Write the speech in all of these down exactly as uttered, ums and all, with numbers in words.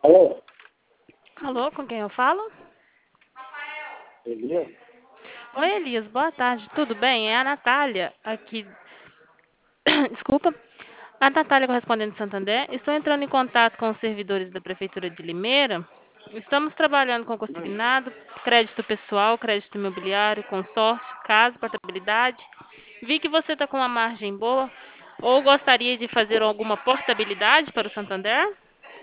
Alô, Alô, com quem eu falo? Elias? Oi, Elias, boa tarde, tudo bem? É a Natália, aqui. Desculpa. A Natália, correspondente de Santander. Estou entrando em contato com os servidores da Prefeitura de Limeira. Estamos trabalhando com Hum, consignado, crédito pessoal, crédito imobiliário, consórcio, casa, portabilidade. Vi que você está com uma margem boa. Ou gostaria de fazer alguma portabilidade para o Santander?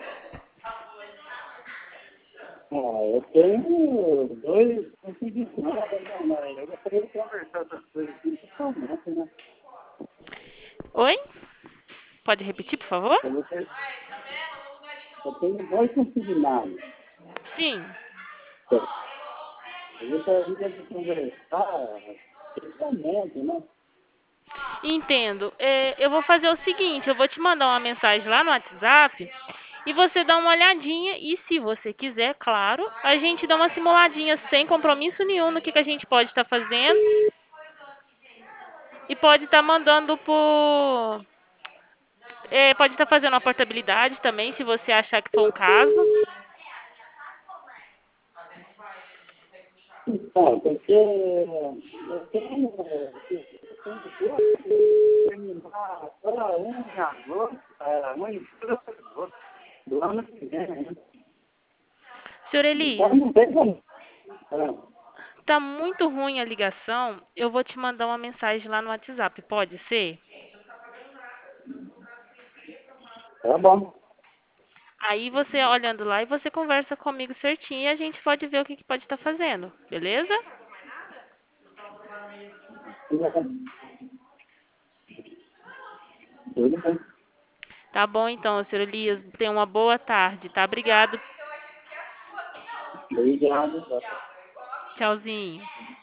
Ah, eu tenho dois consignados, né, mas eu gostaria de conversar essas coisas aqui pessoalmente, né? Oi? Pode repetir, por favor? Eu, gostaria- eu tenho dois consignados. Sim. Eu gostaria de conversar pessoalmente, né? Entendo. É, eu vou fazer o seguinte, eu vou te mandar uma mensagem lá no WhatsApp e você dá uma olhadinha e se você quiser, claro, a gente dá uma simuladinha sem compromisso nenhum no que, que a gente pode estar fazendo e pode estar mandando por... é, pode estar fazendo uma portabilidade também, se você achar que for um caso. Então, porque eu tenho, eu tenho duas que terminar só um em agosto, ah, um em agosto do ano que vem, né? Senhor Então Elias, não tem como. Ah, tá muito ruim a ligação, eu vou te mandar uma mensagem lá no WhatsApp, pode ser? tá bom. Aí você olhando lá e você conversa comigo certinho e a gente pode ver o que, que pode estar fazendo, beleza? Tudo bem. Tá bom então, senhor Elias. Tenha uma boa tarde, tá? Obrigado. Obrigado. Tchauzinho.